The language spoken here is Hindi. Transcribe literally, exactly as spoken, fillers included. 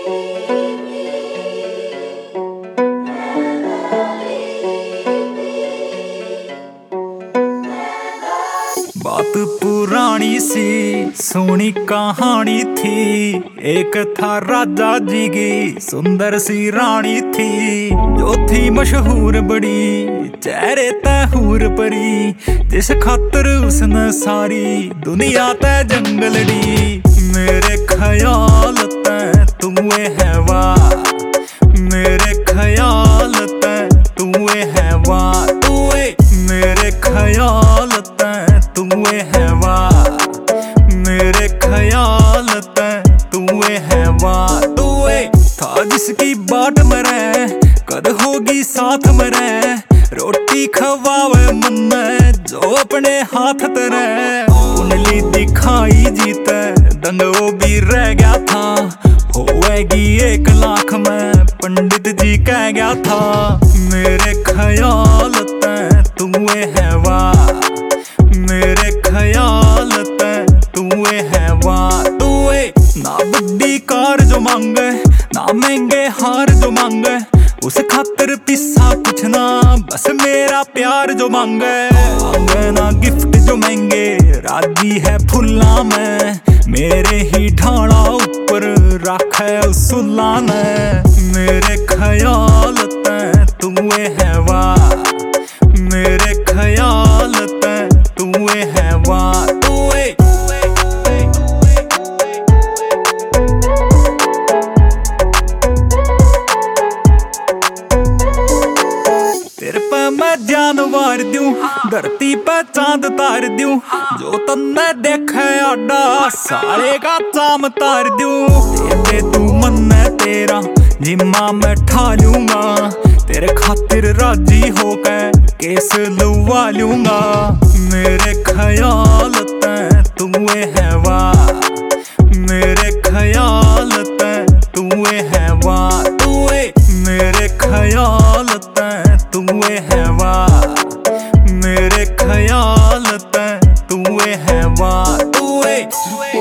बात पुरानी सी सोनी कहानी थी। एक था राजा जी की सुंदर सी रानी थी, जो थी मशहूर बड़ी चेहरे तहूर परी, जिस खातर उसने सारी दुनिया तै जंग लड़ी। मेरे ख्याल तै तुए है वाह, मेरे ख्याल तै तुए है वाह, तुए मेरे ख्याल तै तुए है वाह, मेरे ख्याल तै तुए है वाह। तुए था जिसकी बाट मरे कद होगी साथ मरे, रोटी खवावे मन जो अपने हाथ तरे। कुंडली दिखाई जीते दंग वो भी रह गया था, होएगी एक लाख में पंडित जी कह गया था। मेरे ख्याल तै तुए है वाह, मेरे ख्याल तै तुए है वाह। तुए ना बड़ी कार जो मांगे ना महंगे हार जो मांगे, उस खातर पिस्सा कुछ ना बस मेरा प्यार जो मांगे। मांगे ना गिफ्ट जो महंगे राजी है फुल्ला में, मेरे ही ढाला ऊपर रखे सुल्ला ने। मेरे ख्याल तै तुए है वाह, मेरे ख्याल तै तुए है वाह। तुए तेरे पे मैं जान वार दूं, धरती पे चांद तार दूं, जो तन्ने देखे आडा सारे का चाम तार दूं। दे तू मन तेरा जिम्मा मैं ठा लूंगा, तेरे खातिर राजी होके केस लुवा लूंगा। मेरे ख्याल तै तुए है वाह, मेरे ख्याल तै तुए है वाह। तुए मेरे ख्याल तै तुए है वाह, मेरे ख्याल तै तुए है वाह। तुए